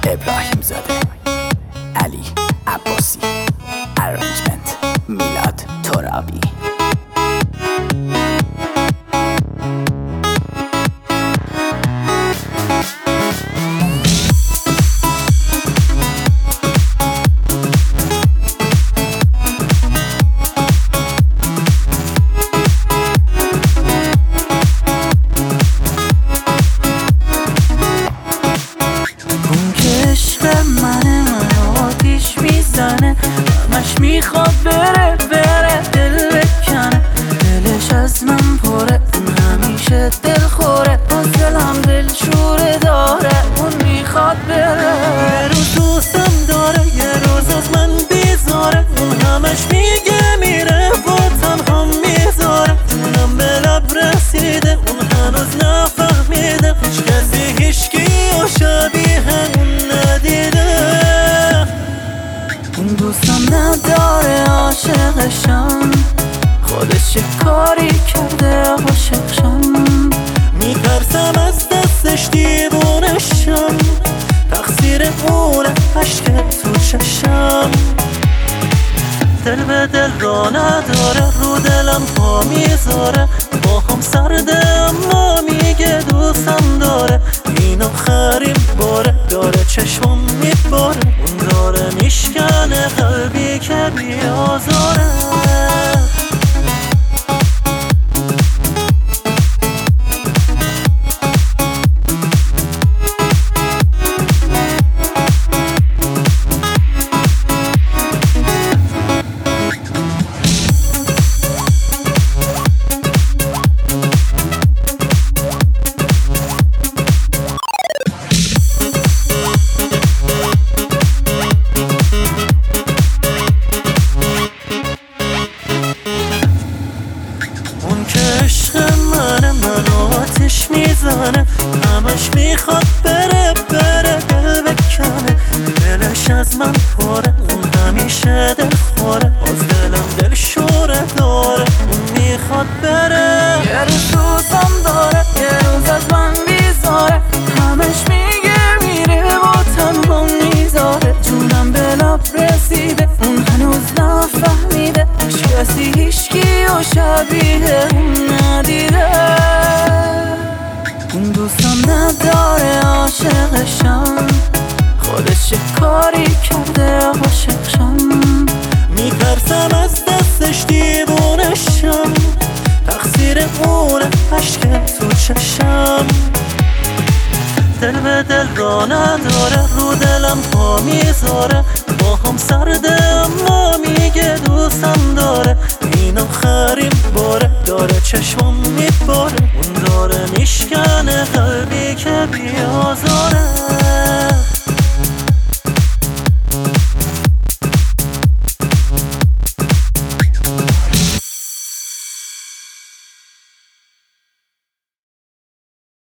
ابراهیم زاده، علی عباسی، ارنجمنت میلاد ترابی. همش میخواد بره دل بکنه، دلش از من پره، اون همیشه دل خوره، از دلم دل شوره داره، اون میخواد بره. یه روز دوستم داره، یه روز از من بیزاره، اون همش میگه میره و تنها میذاره، جونم به لب رسیده، اون هنوز نفهمیده، هیچ کسی هیچکی و شبیه اون ندیده. اون دوستم نداره عاشقشم، خودش چه کاری کرده عاشقشم، میترسم از دستش دیوونشم، تقصیر اونه عشق تو چشم. دل به دل را نداره، رو دلم پا میذاره، با هم سرده اما میگه دوستم داره، این آخرین باره، داره چشمم میباره، اون داره میشکنه قلبی که بیازاره. عشق منو آتش میزنه، همش میخواد بره دل بکنه، دلش از من پره، اون همیشه دل خوره، از دلم دل شوره داره، اون میخواد بره. یه روز دوستم داره، یه روز از من بیزاره، همش میگه میره و تنها میذاره، جونم به لب رسیده، اون هنوز نفهمیده، هیچ کسی هیچکی و شبیه اون ندیده. اون دوستم نداره عاشقشم، خودش چه کاری کرده عاشقشم، میترسم از دستش دیوونشم، تقصیر اونه عشق تو چشم. دل به دل را نداره، رو دلم پا میذاره، با هم سرده اما میگه دوستم داره، این آخرین باره، داره چشمم میباره، اون داره میشکنه قلبی که بیازاره.